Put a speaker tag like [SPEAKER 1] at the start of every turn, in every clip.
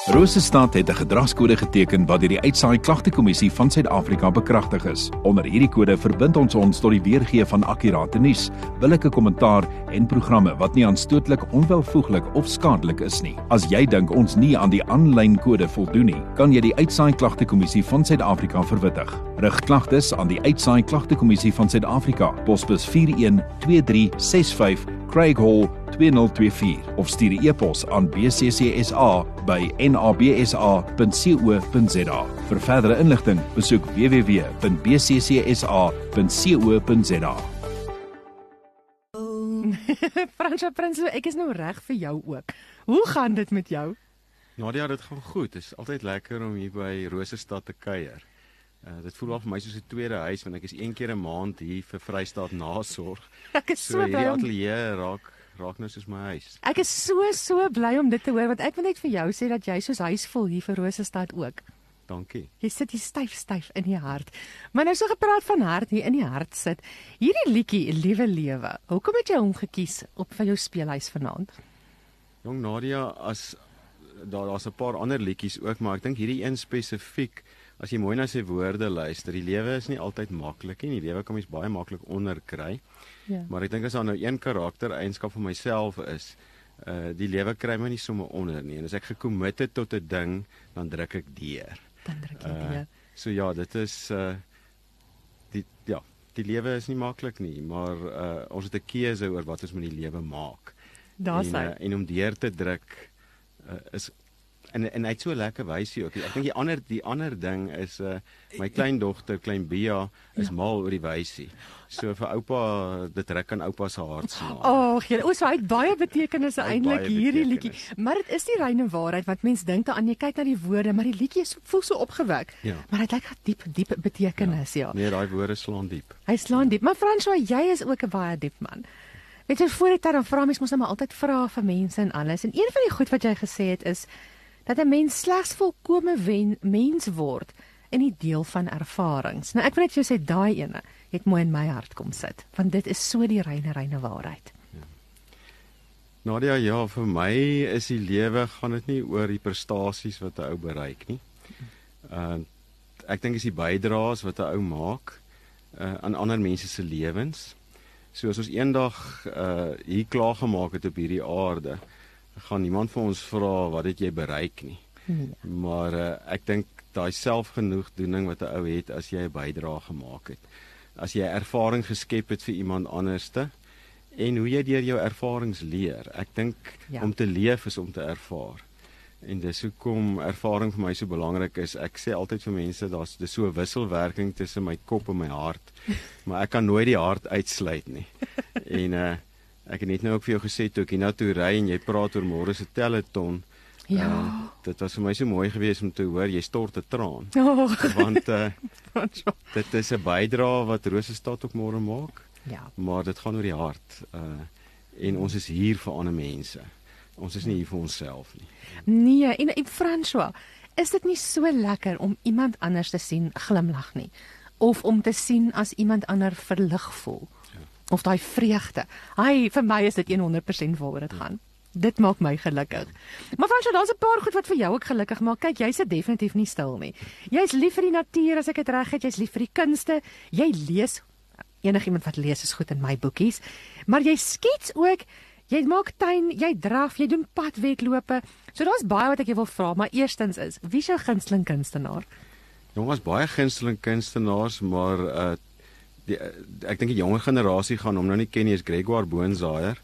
[SPEAKER 1] Rosestad het 'n gedragskode geteken wat deur die Uitsaai Klagtekommissie van Suid-Afrika bekragtig is. Onder hierdie kode verbind ons tot die weergee van akkurate nuus, billike kommentaar en programme wat nie aanstootlik, onwelvoeglik of skadelik is nie. As jy dink ons nie aan die aanlyn kode voldoen nie, kan jy die Uitsaai Klagtekommissie van Suid-Afrika verwittig. Rig klagtes aan die Uitsaai Klagtekommissie van Suid-Afrika, posbus 412365, Craig Hall 2024 of stuur 'n e-pos aan bccsa@nabsa.co.za. Vir verdere inligting, besoek www.bccsa.co.za.
[SPEAKER 2] Fransja Prinsloo, ek is nou reg vir jou ook. Hoe gaan dit met jou?
[SPEAKER 3] Nadia, dit gaan goed. Dit is altyd lekker om hier by Rosestad te kuier. Dit voel al vir my soos 'n tweede huis, want ek is 1 keer 'n maand hier vir Vrystaat nasorg.
[SPEAKER 2] Ek is so bly
[SPEAKER 3] hierdie
[SPEAKER 2] om
[SPEAKER 3] ateljee raak nou soos my huis.
[SPEAKER 2] Ek is so bly om dit te hoor, want ek wil net vir jou sê dat jy soos huis voel hier vir Rosestad ook.
[SPEAKER 3] Dankie.
[SPEAKER 2] Jy sit hier styf in die hart. Maar nou so gepraat van hart, hier in die hart sit. Hierdie liedjie, Liewe Lewe, hoekom het jy hom gekies op vir jou speelhuis vanaand?
[SPEAKER 3] Jong Nadia, daar's 'n paar ander liedjies ook, maar ek dink hierdie een spesifiek, as jy mooi na sy woorde luister, die lewe is nie altyd maklik nie. Die lewe kan mens baie maklik onderkry.
[SPEAKER 2] Ja.
[SPEAKER 3] Maar ek dink as daar nou een karaktereienskap van myself is, die lewe kry my nie sommer onder nie. En as ek gekommitte tot 'n ding, dan druk ek deur.
[SPEAKER 2] Dan druk jy deur.
[SPEAKER 3] So ja, dit is die lewe is nie maklik nie, maar ons het 'n keuse oor wat ons met die lewe maak.
[SPEAKER 2] Daar's hy.
[SPEAKER 3] En om deur te druk is en hy het so lekker wysie ook. Ek dink die ander ding is my kleindogter, klein Bia, is mal oor die wysie. So vir oupa, dit ruk aan oupa se hart smaak.
[SPEAKER 2] So hy het baie betekenisse eintlik hierdie liedjie. Maar dit is die reine waarheid wat mens dink daaraan. Jy kyk na die woorde, maar die liedjie voel so opgewek.
[SPEAKER 3] Ja.
[SPEAKER 2] Maar dit lyk diep betekenis, ja.
[SPEAKER 3] Nee, daai woorde slaan diep.
[SPEAKER 2] Hy slaan diep. Maar Franswa, jy is ook 'n baie diep man. Weet jy, voor die tyd dan vra mens mos nou maar altyd vra vir mense en alles. En een van die goed wat jy gesê het is dat 'n mens slegs volkome mens word in die deel van ervarings. Nou ek wil net vir jou sê daai ene het mooi in my hart kom sit, want dit is so die reine waarheid.
[SPEAKER 3] Ja. Nadia, ja, vir my is die lewe, gaan dit nie oor die prestasies wat 'n ou bereik nie. Ek dink is die bydraes wat 'n ou maak aan ander mense se lewens. So as ons eendag hier klaar gemaak het op hierdie aarde, gaan niemand vir ons vra wat het jy bereik nie.
[SPEAKER 2] Ja.
[SPEAKER 3] Maar ek dink daai selfgenoegdoening wat 'n ou het as jy 'n bydrae gemaak het. As jy 'n ervaring geskep het vir iemand anderste en hoe jy deur jou ervarings leer. Ek dink om te leef is om te ervaar. En dis hoekom ervaring vir my so belangrik is. Ek sê altyd vir mense, dis so 'n wisselwerking tussen my kop en my hart. Maar ek kan nooit die hart uitsluit nie. En ek het net nou ook vir jou gesê, toe ek hiernatoe ry en jy praat oor môre se teleton.
[SPEAKER 2] Ja.
[SPEAKER 3] Dit was vir my so mooi geweest om te hoor, jy stort 'n traan. Want dit is 'n bydrae wat Rosestad ook môre maak.
[SPEAKER 2] Ja.
[SPEAKER 3] Maar dit gaan oor die hart. En ons is hier vir ander mense. Ons is nie hier vir onsself nie.
[SPEAKER 2] Nee, en Franswa, is dit nie so lekker om iemand anders te sien glimlag nie? Of om te sien as iemand ander verlig voel? Ja. Of daai vreugde. Vir my is dit 100% waaroor dit gaan. Dit maak my gelukkig. Maar Fransja, daar's 'n paar goed wat vir jou ook gelukkig maak. Kyk, jy sit definitief nie stil nie. Jy's lief vir die natuur, as ek dit reg het, jy's lief vir die kunste. Jy lees, enigiemand wat lees is goed in my boekies. Maar jy skets ook, jy maak tuin, jy draf, jy doen padwedlope. So daar's baie wat ek jou wil vra, maar eerstens is, wie is jou gunsteling kunstenaar?
[SPEAKER 3] Jongens, baie gunsteling kunstenaars, maar ek dink die jonger generasie gaan hom nou nie ken nie, is Grégoire Boonzaaier.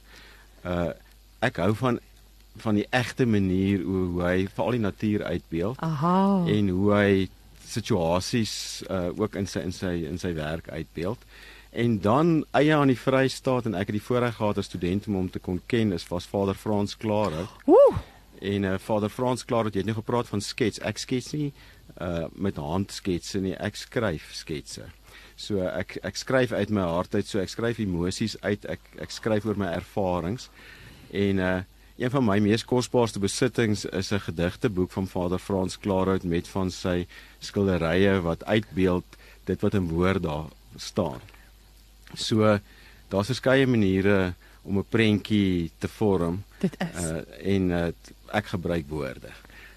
[SPEAKER 3] Ek hou van die egte manier hoe hy veral die natuur uitbeeld.
[SPEAKER 2] Aha.
[SPEAKER 3] En hoe hy situasies ook in sy werk uitbeeld. En dan eie aan die Vrystaat, en ek het die voorreg gehad as student om hom te kon ken, was Vader Frans Klaarhout. En Vader Frans Klaarhout, jy het nou gepraat van skets. Ek skets nie met handsketse nie, ek skryf sketse. So ek skryf uit my hart uit, so ek skryf emosies uit, ek skryf oor my ervarings. En een van my mees kosbaarste besittings is 'n gedigteboek van Vader Frans Klaarhout met van sy skilderye wat uitbeeld dit wat in woord daar staan. So daar's verskeie maniere om 'n prentjie te vorm.
[SPEAKER 2] Dit is.
[SPEAKER 3] Ek gebruik woorde.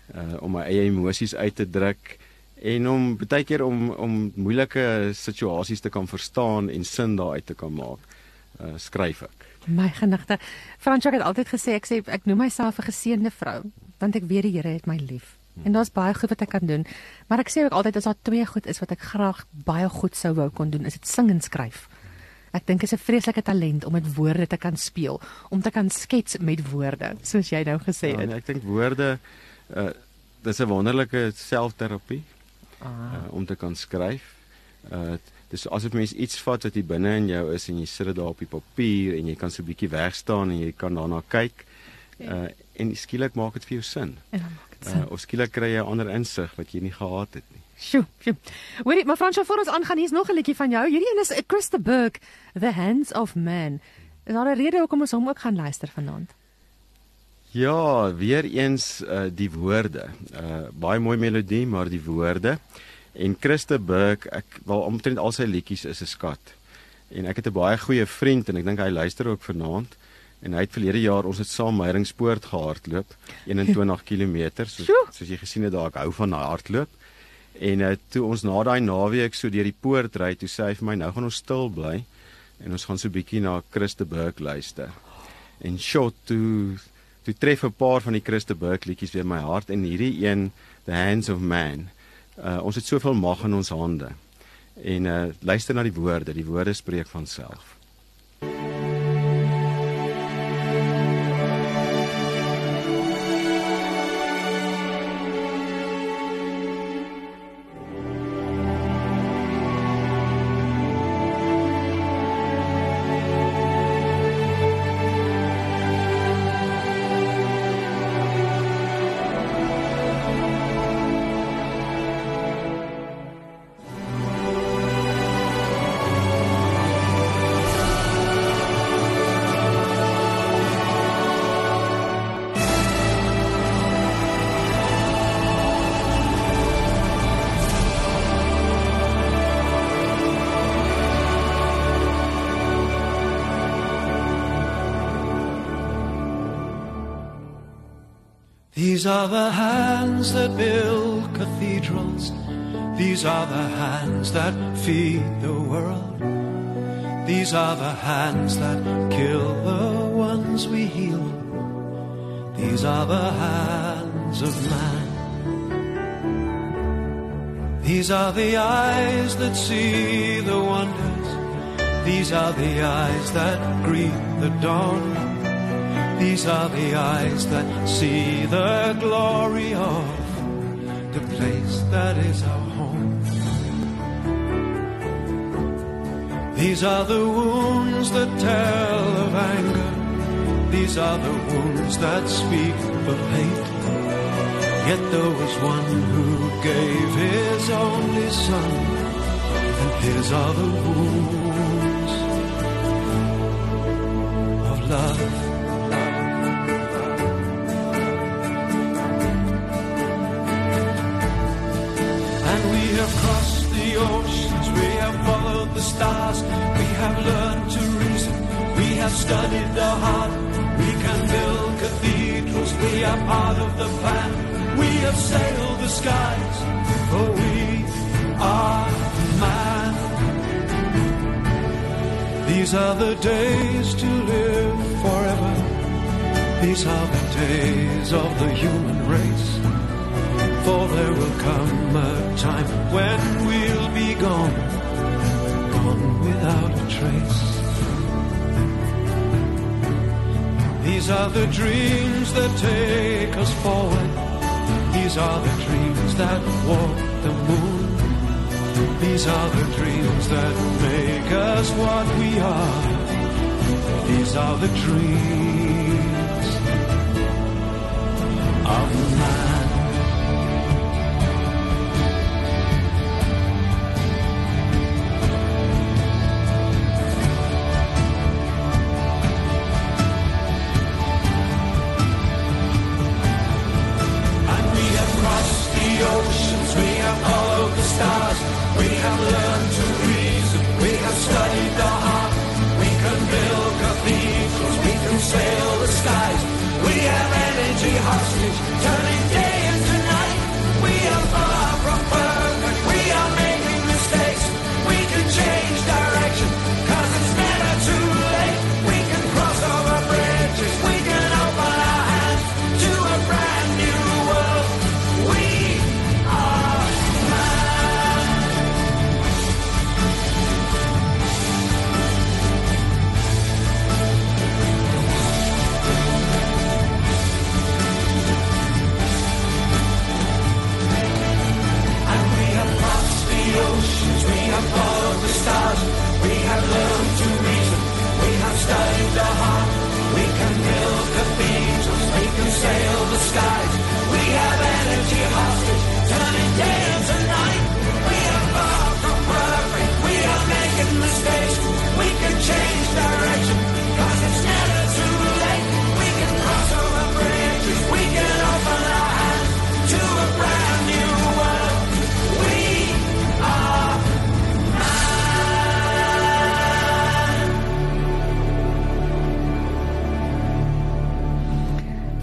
[SPEAKER 3] om my eie emosies uit te druk en om baie keer om moeilike situasies te kan verstaan en sin daaruit te kan maak, skryf ek.
[SPEAKER 2] My genigte, Fransjoak het altyd gesê, ek noem myself 'n geseënde vrou, want ek weet die Here het my lief. En daar's baie goed wat ek kan doen, maar ek sê ook altyd as daar 2 goed is wat ek graag baie goed sou wou kon doen, is dit sing en skryf. Ek dink dit is 'n vreeslike talent om met woorde te kan speel, om te kan skets met woorde, soos jy nou gesê het.
[SPEAKER 3] Ja, ek dink woorde, dis 'n wonderlike selfterapie, om te kan skryf. Dis asof mens iets vat wat hier binne in jou is en jy sit dit daar op die papier en jy kan so 'n bietjie wegstaan en jy kan daarna kyk, en skielik maak dit vir jou sin. Of skielik kry jy 'n ander insig wat jy nie gehad het nie.
[SPEAKER 2] Sjoe. Hoorie, maar Fransjoak, voor ons aangaan, hier's nog 'n liedjie van jou. Hierdie een is Christa Burke, The Hands of Man. Is daar 'n rede hoekom ons hom ook gaan luister vanaand?
[SPEAKER 3] Ja, weer eens die woorde. Baie mooi melodie, maar die woorde. En Christa Burke, omtrent al sy liedjies is 'n skat. En ek het 'n baie goeie vriend en ek dink hy luister ook vanaand. En hy het verlede jaar ons het saam Meyringspoort gehardloop, 21 km, soos jy gesien het daar, ek hou van hardloop. En toe ons na daai naweek so deur die poort ry, toe sê hy vir my, nou gaan ons stil bly en ons gaan so 'n bietjie na Christa Burke luister. En toe tref 'n paar van die Christa Burke liedjies weer my hart, en hierdie een, The Hands of Man. Ons het soveel mag in ons hande. En luister na die woorde spreek van self.
[SPEAKER 4] These are the hands that build cathedrals. These are the hands that feed the world. These are the hands that kill the ones we heal. These are the hands of man. These are the eyes that see the wonders. These are the eyes that greet the dawn. These are the eyes that see the glory of the place that is our home. These are the wounds that tell of anger. These are the wounds that speak of hate. Yet there was one who gave his only son, and his are the wounds of love. We have crossed the oceans, we have followed the stars, we have learned to reason, we have studied the heart, we can build cathedrals, we are part of the plan, we have sailed the skies, for we are man. These are the days to live forever, these are the days of the human race. For there will come a time when we'll be gone, gone without a trace. These are the dreams that take us forward. These are the dreams that walk the moon. These are the dreams that make us what we are. These are the dreams of man. Say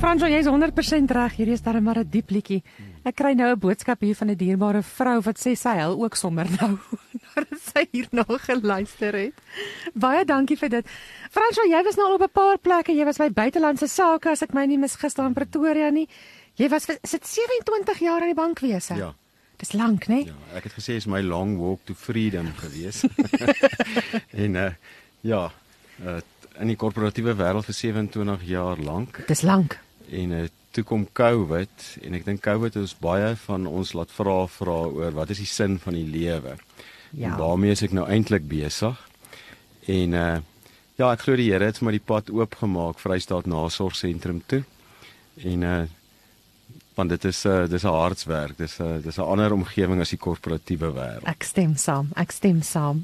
[SPEAKER 2] Fransjo, jy is 100% reg, hierdie is darem maar 'n diep liedjie. Ek kry nou 'n boodskap hier van 'n dierbare vrou wat sê sy huil ook sommer nou, nadat sy hierna geluister het. Baie dankie vir dit. Fransjo, jy was nou al op 'n paar plekke, jy was by buitelandse sake, as ek my nie mis gister in Pretoria nie. Jy was vir, is dit 27 jaar aan die bankwese?
[SPEAKER 3] Ja.
[SPEAKER 2] Dis lank, né?
[SPEAKER 3] Ja, ek het gesê is my long walk to freedom gewees. En in die korporatiewe wêreld vir 27 jaar lank.
[SPEAKER 2] Dis lank.
[SPEAKER 3] En toe kom COVID en ek dink COVID het ons baie van ons laat vra oor wat is die sin van die lewe.
[SPEAKER 2] Ja.
[SPEAKER 3] En daarmee is ek nou eintlik besig. En ek glo die Here het vir my die pad oopgemaak Vrystaat Nasorgsentrum toe. En want dit is 'n hartswerk. Dis 'n ander omgewing as die korporatiewe wêreld.
[SPEAKER 2] Ek stem saam.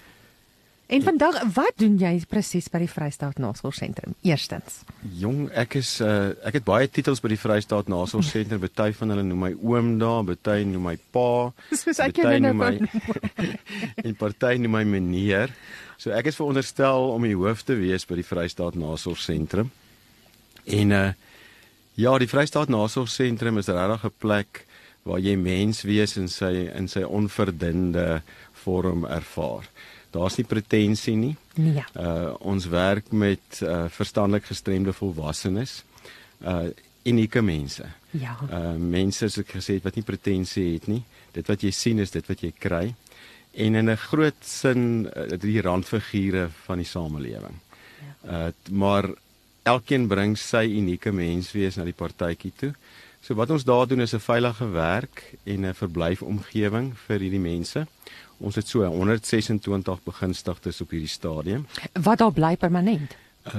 [SPEAKER 2] En vandag, wat doen jy presies by die Vrystaat Nasorgsentrum? Eerstens.
[SPEAKER 3] Jong, ek het baie titels by die Vrystaat Nasorgsentrum. Party van hulle noem my oom daar, party noem my pa,
[SPEAKER 2] Soos ek
[SPEAKER 3] party
[SPEAKER 2] jou nou
[SPEAKER 3] noem my en party noem my meneer. So ek is veronderstel om die hoof te wees by die Vrystaat Nasorgsentrum. En die Vrystaat Nasorgsentrum is regtig 'n plek waar jy menswees in sy onverdinde vorm ervaar. Daar's nie pretensie nie.
[SPEAKER 2] Nee.
[SPEAKER 3] Ons werk met verstandelik gestremde volwassenes, unieke mense.
[SPEAKER 2] Ja.
[SPEAKER 3] Mense soos ek gesê het wat nie pretensie het nie. Dit wat jy sien is dit wat jy kry. En in 'n groot sin die randfigure van die samelewing. Maar elkeen bring sy unieke menswees na die partytjie toe. So wat ons daar doen is 'n veilige werk en 'n verblyfomgewing vir hierdie mense. Ons het so 126 begunstigdes op hierdie stadium.
[SPEAKER 2] Wat daar bly permanent?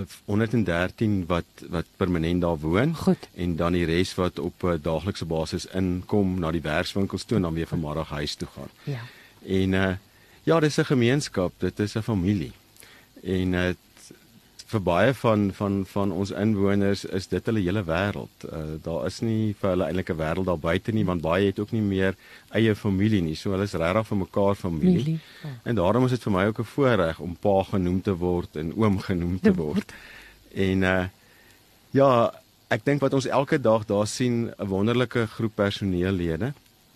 [SPEAKER 3] 113 wat permanent daar woon.
[SPEAKER 2] Goed.
[SPEAKER 3] En dan die res wat op 'n daaglikse basis inkom na die werkswinkels toe en dan weer vanmiddag huis toe gaan.
[SPEAKER 2] Ja.
[SPEAKER 3] En dis 'n gemeenskap, dit is 'n familie. En vir baie van ons inwoners is dit hulle hele wêreld. Daar is nie vir hulle eintlik 'n wêreld daar buite nie, want baie het ook nie meer eie familie nie. So hulle is regtig vir mekaar familie.
[SPEAKER 2] Ja.
[SPEAKER 3] En daarom is dit vir my ook 'n voorreg om pa genoem te word en oom genoem te word. En ek dink wat ons elke dag daar sien, 'n wonderlike groep personeellede.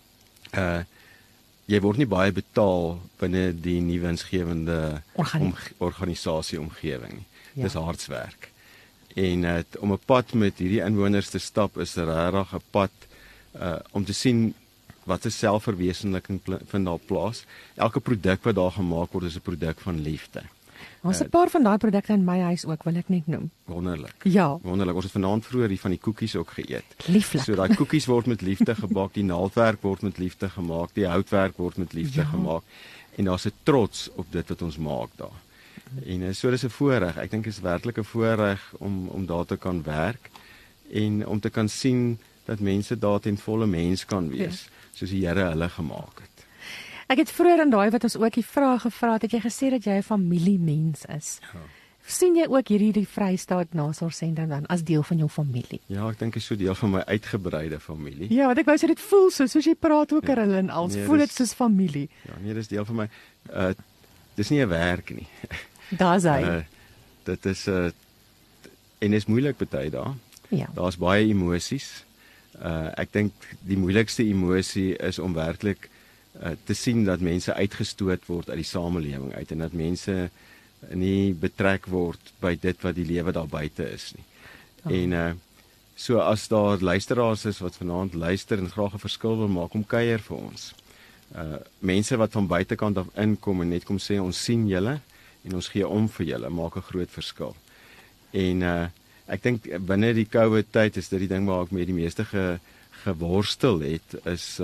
[SPEAKER 3] Jy word nie baie betaal binne die nie winsgewende organisasie omgewing nie.
[SPEAKER 2] Ja.
[SPEAKER 3] Dis hartswerk. En om 'n pad met hierdie inwoners te stap is regtig 'n pad om te sien wat 'n selfverwesenliking vind daar plaas. Elke produk wat daar gemaak word is 'n produk van liefde.
[SPEAKER 2] Ons 'n paar van daai produkte in my huis ook, wil ek net noem.
[SPEAKER 3] Wonderlik.
[SPEAKER 2] Ja.
[SPEAKER 3] Wonderlik. Ons het vanaand vroeër hier van die koekies ook geëet.
[SPEAKER 2] Lieflik.
[SPEAKER 3] So daai koekies word met liefde gebak, die naaldwerk word met liefde gemaak, die houtwerk word met liefde gemaak. En daar's 'n trots op dit wat ons maak daar. En so dis 'n voorreg. Ek dink dit is werklik 'n voorreg om daar te kan werk en om te kan sien dat mense daar ten volle mens kan wees, soos die Here hulle gemaak het.
[SPEAKER 2] Ek het vroeër in daai wat ons ook die vraag gevra het jy gesê dat jy 'n familiemens is. Ja. Sien jy ook die Vrystaat Nasorgsentrum dan as deel van jou familie?
[SPEAKER 3] Ja, ek dink dit is so deel van my uitgebreide familie.
[SPEAKER 2] Ja, want ek wou sê dit voel soos jy praat ook oor hulle en als voel dit soos familie.
[SPEAKER 3] Ja, nee, dis deel van my dis nie 'n werk nie.
[SPEAKER 2] Daar's hy.
[SPEAKER 3] Dit is en is moeilik baie daar.
[SPEAKER 2] Ja.
[SPEAKER 3] Daar's baie emosies. Ek dink die moeilikste emosie is om werklik te sien dat mense uitgestoot word uit die samelewing uit en dat mense nie betrek word by dit wat die lewe daar buite is nie. En so as daar luisteraars is wat vanaand luister en graag 'n verskil wil maak, kom kuier vir ons. Mense wat van buitekant af inkom en net kom sê ons sien julle en ons gee om vir julle, maak 'n groot verskil. En ek dink binne die COVID tyd is dit die ding waar ek met die meeste geworstel het, is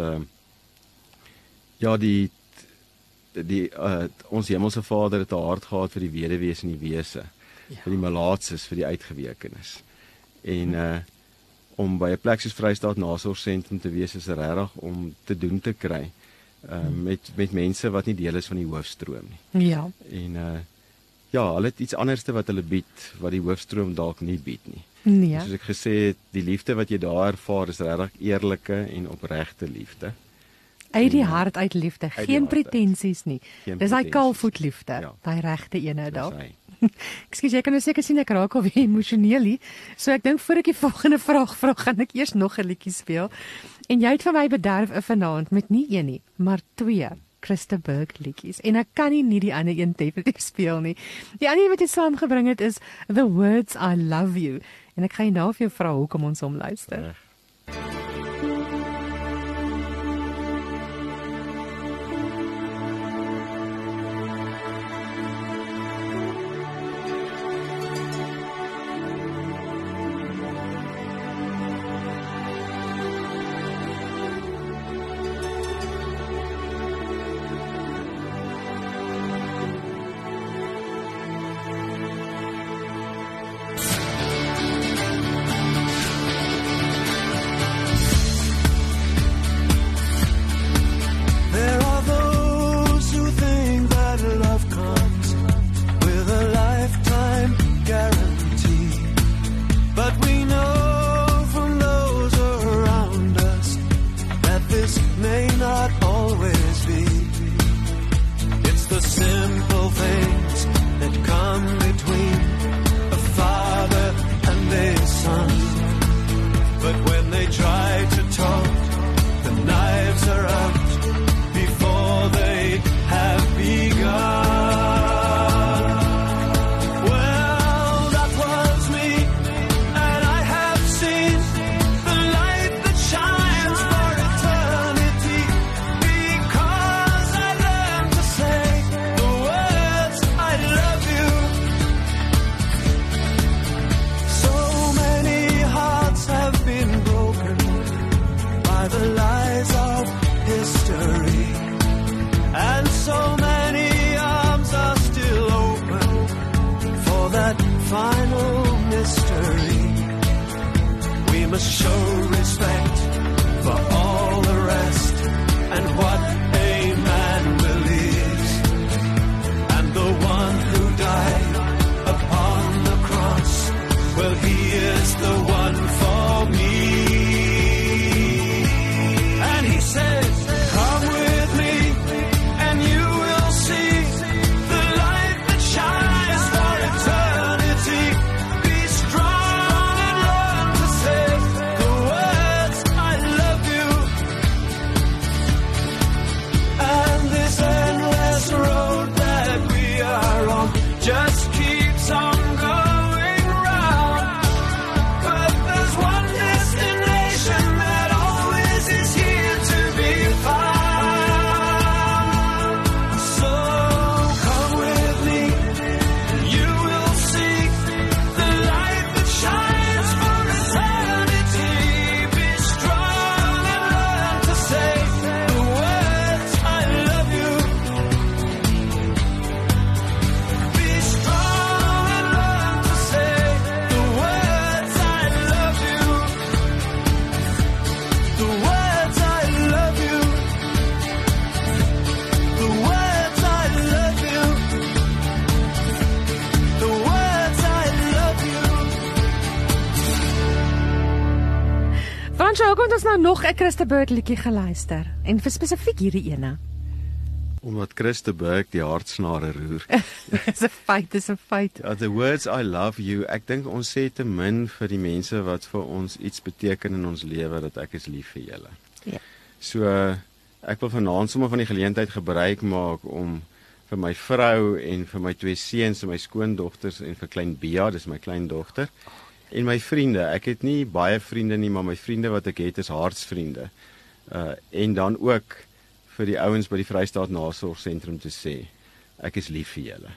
[SPEAKER 3] ons hemelse Vader het 'n hart gehad vir die weduwees en die wese, vir die malaatses, vir die uitgewekenes. En om by 'n plek soos Vrystaat Nasorgsentrum te wees is regtig om te doen te kry met mense wat nie deel is van die hoofstroom nie.
[SPEAKER 2] Ja.
[SPEAKER 3] En hulle het iets anderste wat hulle bied wat die hoofstroom dalk nie bied nie.
[SPEAKER 2] Nee.
[SPEAKER 3] Soos ek gesê het, die liefde wat jy daar ervaar is regtig eerlike en opregte liefde.
[SPEAKER 2] Uit die hart uit liefde, geen pretensies nie. Dis daai kaalvoet liefde,
[SPEAKER 3] Ja.
[SPEAKER 2] daai regte ene daar.
[SPEAKER 3] Dis hy.
[SPEAKER 2] Ekskuus, jy kan nou seker sien ek raak al weer emosioneel hier. So ek dink voor ek die volgende vraag vra, gaan ek eers nog 'n liedjie speel. En jy het vir my bederf vanaand met nie een nie, maar 2 Christa Burke liedjies. En ek kan nie die ander een definitief speel nie. Die ander een wat jy saamgebring het is The Words I Love You. En ek gaan jy nou vir jou vra hoekom ons hom luister. Fransjo, kom ons nou nog 'n Christa Burke liedjie geluister en vir spesifiek hierdie ene.
[SPEAKER 3] Omdat Christa Burke die hartsnare roer.
[SPEAKER 2] Dis 'n feit, dis 'n feit.
[SPEAKER 3] The Words I Love You. Ek dink ons sê te min vir die mense wat vir ons iets beteken in ons lewe, dat ek is lief vir julle.
[SPEAKER 2] Ja.
[SPEAKER 3] So ek wil vanaand sommer van die geleentheid gebruik maak om vir my vrou en vir my 2 seuns en my skoondogters en vir klein Bea, dis my kleindogter, en my vriende. Ek het nie baie vriende nie, maar my vriende wat ek het is hartsvriende. En dan ook vir die ouens by die Vrystaat Nasorgsentrum te sê, ek is lief vir julle.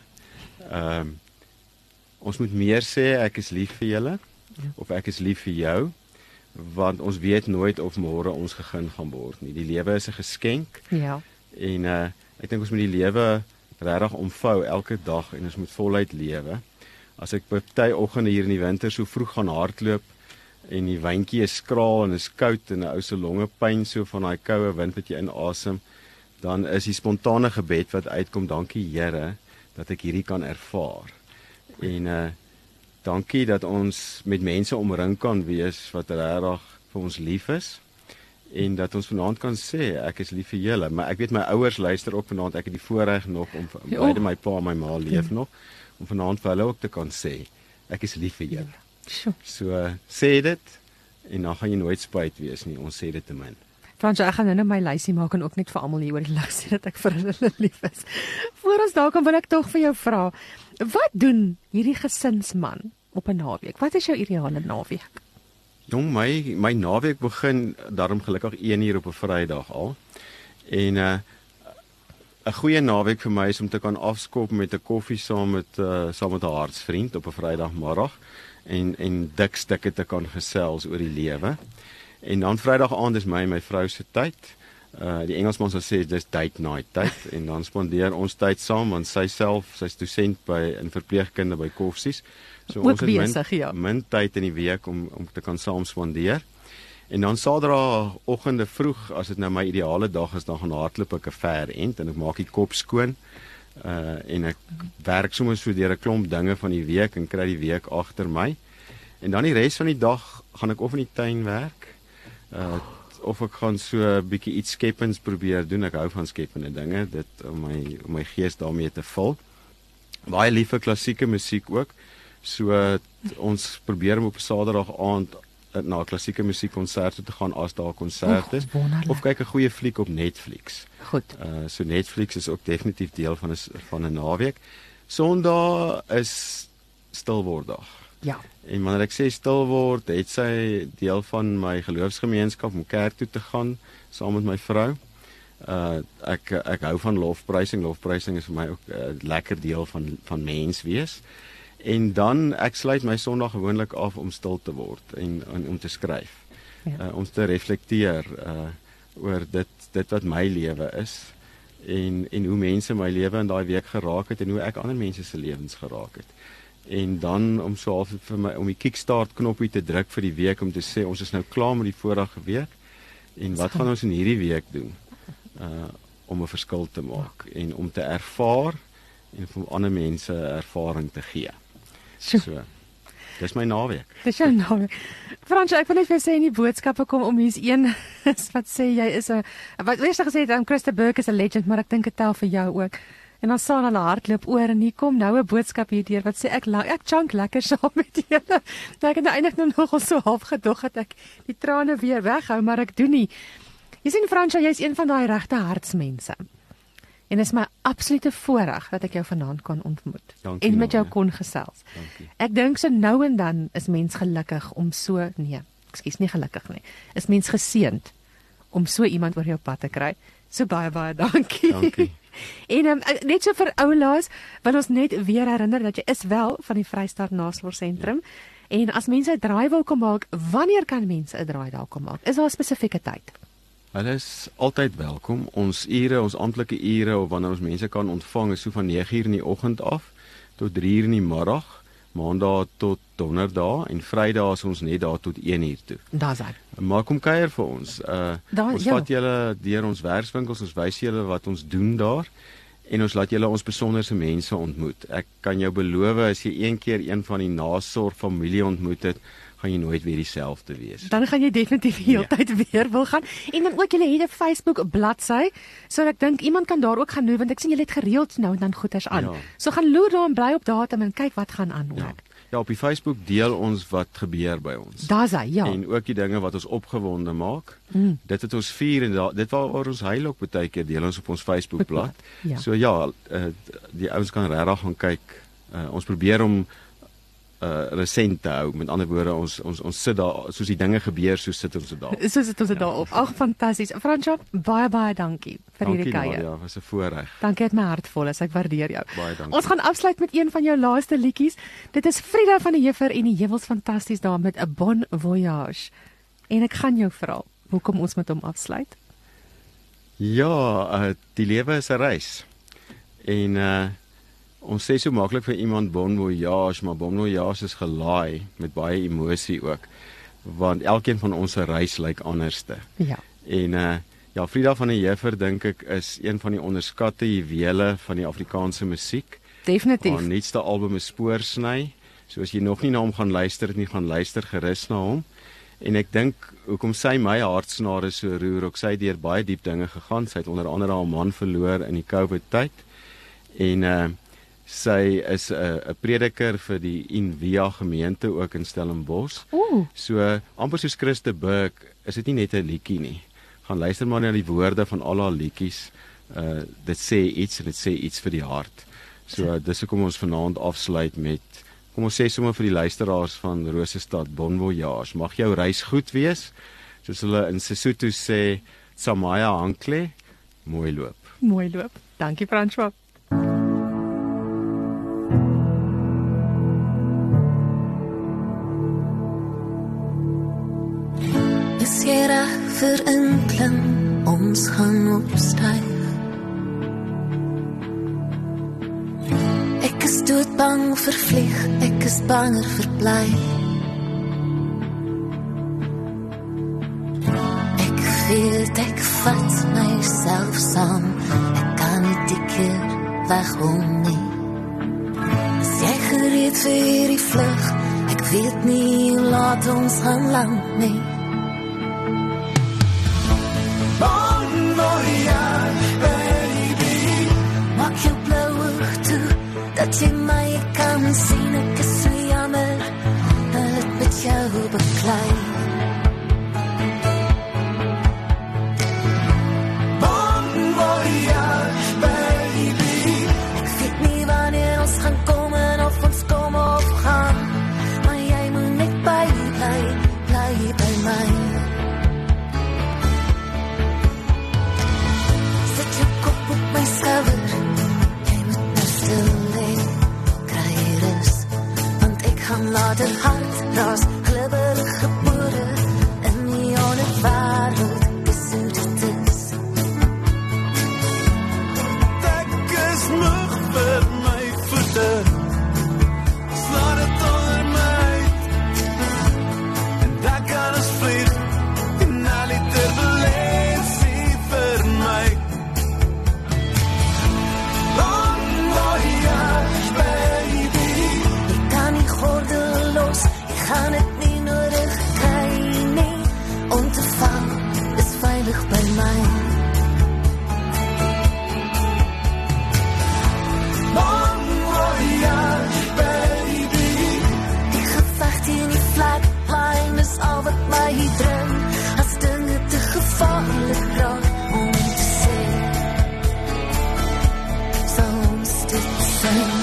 [SPEAKER 3] Ons moet meer sê, ek is lief vir julle, of ek is lief vir jou, want ons weet nooit of môre ons gegeen gaan word nie. Die lewe is 'n geskenk,
[SPEAKER 2] Ja.
[SPEAKER 3] en ek dink ons moet die lewe regtig omvou elke dag, en ons moet voluit lewe. As ek party oggende hier in die winter so vroeg gaan hardloop, en die windjie is skraal en is koud, en 'n ou se longe pyn so van daai koue wind wat jy inasem, dan is die spontane gebed wat uitkom, dankie Here, dat ek hierdie kan ervaar. En dankie dat ons met mense omring kan wees wat regtig vir ons lief is, en dat ons vanaand kan sê, ek is lief vir julle. Maar ek weet my ouers luister ook vanaand, ek het die voorreg nog om, beide my pa en my ma leef nog, om vanaand vir hulle ook te kan sê, ek is lief vir julle.
[SPEAKER 2] Sjoe.
[SPEAKER 3] So sê dit en dan gaan jy nooit spyt wees nie. Ons sê dit te min.
[SPEAKER 2] Fransjo, ek gaan nou my lysie maak en ook net vir almal hier oor die lig sê dat ek vir hulle lief is. Voor ons daar kom wil ek tog vir jou vra, wat doen hierdie gesinsman op 'n naweek? Wat is jou ideale naweek?
[SPEAKER 3] Jong, my naweek begin daarom gelukkig 1 uur op 'n Vrydag al. En 'n goeie naweek vir my is om te kan afskop met 'n koffie saam met 'n hartsvriend op 'n Vrydagmiddag en dik stukke te kan gesels oor die lewe. En dan Vrydag aand is my en my vrou se tyd. Die Engelsman sal sê dis date night tyd en dan spandeer ons tyd saam want sy's dosent in verpleegkunde by Koffsies. So
[SPEAKER 2] ook
[SPEAKER 3] ons het
[SPEAKER 2] besig,
[SPEAKER 3] min tyd in die week om te kan saam spandeer. En dan Saterdagoggende vroeg, as dit nou my ideale dag is, dan gaan hardloop ek 'n ver end en ek maak die kop skoon. En ek werk sommer so deur 'n klomp dinge van die week en kry die week agter my. En dan die res van die dag gaan ek of in die tuin werk, of ek gaan so 'n bietjie iets skepends probeer doen. Ek hou van skepende dinge, dit om my gees daarmee te vul. Baie lief vir klassieke musiek ook. So ons probeer om op Saterdag aand na 'n klassieke musiekkonsert te gaan as daar 'n konsert is, of kyk 'n goeie fliek op Netflix.
[SPEAKER 2] Goed.
[SPEAKER 3] So Netflix is ook definitief deel van 'n naweek. Sondag is stilworddag.
[SPEAKER 2] Ja.
[SPEAKER 3] En wanneer ek sê stil word, het sy deel van my geloofsgemeenskap om kerk toe te gaan saam met my vrou. Ek hou van lofprysing. Lofprysing is vir my ook 'n lekker deel van mens wees. En dan ek sluit my Sondag gewoonlik af om stil te word en om te skryf. Ja. Om te reflekteer oor dit wat my lewe is en hoe mense my lewe in daai week geraak het en hoe ek ander mense se lewens geraak het. En dan om so half vir my om die kickstart knoppie te druk vir die week om te sê ons is nou klaar met die vorige week en wat gaan ons in hierdie week doen om 'n verskil te maak en om te ervaar en vir ander mense ervaring te gee. So, dis my naweek.
[SPEAKER 2] Dis jou naweek. Fransjo, ek wil net vir jou sê in die boodskappe kom om hier's een wat sê jy is 'n wat eers gesê het Christa Burke is 'n legend, maar ek dink dit tel vir jou ook. En dan staan hulle hardloop oor en hier kom nou 'n boodskap hierdeur wat sê ek chunk lekker saam met julle. Nou ek het eintlik nog so half gedog dat ek die trane weer weghou, maar ek doen nie. Jy sien Fransjo, jy's een van daai regte hartsmense. En dit is my absolute voorreg dat ek jou vanaand kan ontmoet.
[SPEAKER 3] Dankie,
[SPEAKER 2] en met jou
[SPEAKER 3] Nadia.
[SPEAKER 2] kon gesels.
[SPEAKER 3] Dankie.
[SPEAKER 2] Ek dink so nou en dan is mens gelukkig om so nie gelukkig nie. Is mens geseënd om so iemand oor jou pad te kry. So baie dankie.
[SPEAKER 3] Dankie.
[SPEAKER 2] En net so vir oulaas wil ons net weer herinner dat jy is wel van die Vrystaat Nasorgsentrum. En as mense 'n draai wil kom maak, wanneer kan mense 'n draai daar kom maak? Is daar 'n spesifieke tyd?
[SPEAKER 3] Hulle is altyd welkom. Ons amptelike ure of wanneer ons mense kan ontvang is so van 9:00 in die oggend af tot 3:00 in die middag, maandag tot donderdag en Vrydag is ons net daar tot 1:00 toe.
[SPEAKER 2] Daar's hy.
[SPEAKER 3] Maar kom kuier vir ons. Ons vat julle deur ons werkswinkels, ons wys julle wat ons doen daar en ons laat julle ons besonderse mense ontmoet. Ek kan jou beloof as jy een keer een van die nasorg familie ontmoet het, gaan jy nooit weer dieselfde wees.
[SPEAKER 2] Dan gaan jy definitief heeltyd weer wil gaan. En dan ook julle het 'n Facebook bladsy, so ek dink iemand kan daar ook gaan loer want ek sien julle het gereeld nou en dan goeders aan.
[SPEAKER 3] Ja.
[SPEAKER 2] So gaan loer daar en bly op datum en kyk wat gaan aan
[SPEAKER 3] Ja.
[SPEAKER 2] ook.
[SPEAKER 3] Ja, op die Facebook deel ons wat gebeur by ons.
[SPEAKER 2] Daar's hy, ja.
[SPEAKER 3] En ook die dinge wat ons opgewonde maak. Dit het ons vier en dit waar ons huil ook baie keer deel ons op ons Facebookblad.
[SPEAKER 2] Ja.
[SPEAKER 3] So ja, die ouens kan regtig gaan kyk. Ons probeer om resent te hou. Met ander woorde, ons sit daar soos die dinge gebeur, so sit ons dit daar.
[SPEAKER 2] So sit ons dit daarop. Ag, fantasties. Fransjo, baie dankie vir hierdie kuier.
[SPEAKER 3] Ja, was 'n voorreg.
[SPEAKER 2] Dankie, het my hart vol is. Ek waardeer jou.
[SPEAKER 3] Baie dankie.
[SPEAKER 2] Ons gaan afsluit met een van jou laaste liedjies. Dit is Frida van die Juffer en die Heuwels fantasties daar met 'n Bon Voyage. En ek gaan jou vra, hoekom ons met hom afsluit?
[SPEAKER 3] Ja, die lewe is 'n reis. En ons sê so maklik vir iemand Bon Voyage, maar Bon Voyage is gelaai met baie emosie ook, want elkeen van ons se reis lyk anderste.
[SPEAKER 2] Ja.
[SPEAKER 3] En ja, Frida van die Juffer dink ek is een van die onderskatte juwele van die Afrikaanse musiek.
[SPEAKER 2] Definitief.
[SPEAKER 3] Haar nuutste album is Spoorsny. So as jy nog nie na hom gaan luister het nie, gaan luister gerus na hom. En ek dink hoekom sy my hartsnare so roer, ook sy het deur baie diep dinge gegaan. Sy het onder andere haar man verloor in die COVID tyd. En Sy is 'n prediker vir die Envia gemeente ook in Stellenbosch. So amper soos Christe Burg, is dit nie net 'n liedjie nie. Gaan luister maar na die woorde van al haar liedjies. Dit sê iets en dit sê iets vir die hart. So dis hoekom ons vanaand afsluit met, kom ons sê sommer vir die luisteraars van Rosestad, Bon Voyage. Mag jou reis goed wees. Soos hulle in Sesotho sê, Tsamaya Hankle, mooi loop.
[SPEAKER 2] Mooi loop. Dankie François.
[SPEAKER 5] Is jy reg vir inklim, ons gaan opstyg. Ek is doodbang vir vlieg, ek is banger vir bly. Ek weet ek vat myself saam, ek kan nie die keer wegom nie. Is jy gereed vir hierdie vlug, ek weet nie, laat ons gaan land nie. Bon voyage, baby. Maak jou blauw oog toe, dat jy my kan sien. Ek is so jammer, dat het met jou beklei. Bon voyage, baby. Ek weet nie wanneer ons gaan kom en of ons kom of gaan, maar jy moet net bly by my. My skouer, jy moet nou stil lê, kry rus, want ek gaan later hard raas, glibberige boere in die ander wêreld, dis hoe dit is.
[SPEAKER 4] Ek is moeg vir my voete, slaat het onder my, en daar kan ons vlieg, en al die turbulentie vir my.
[SPEAKER 5] Gaan het nie nodig kry nie, om te val, is veilig by my. Bon voyage, baby. Die geveg teen die flatlyn is al wat my dring, as dinge te gevaarlik raak om te sê, sal ons dit sing.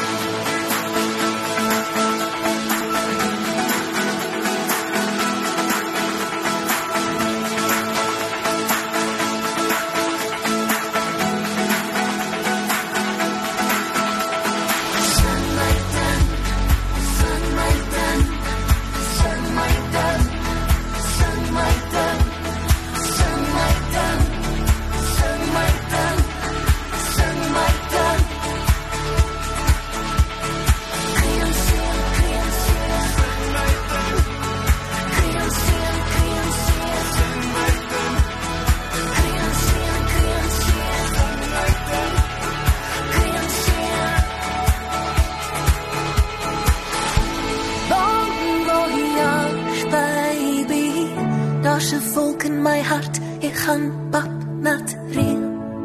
[SPEAKER 5] Daar's 'n volk in my hart, ek gaan pap nat reën.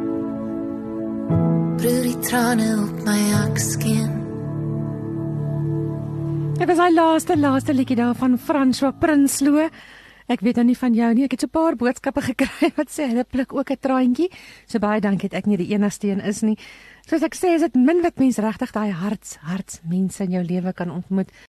[SPEAKER 5] Broer die trane op my akskeen.
[SPEAKER 2] Dit was hy laaste liedjie daar van François Prinsloo. Ek weet nou nie van jou nie, ek het so 'n paar boodskappe gekry wat sê hulle pluk ook 'n traantjie. So baie dankie dat ek nie die enigste een is nie. Soos ek sê, is dit min wat mens regtig daai harts mense in jou lewe kan ontmoet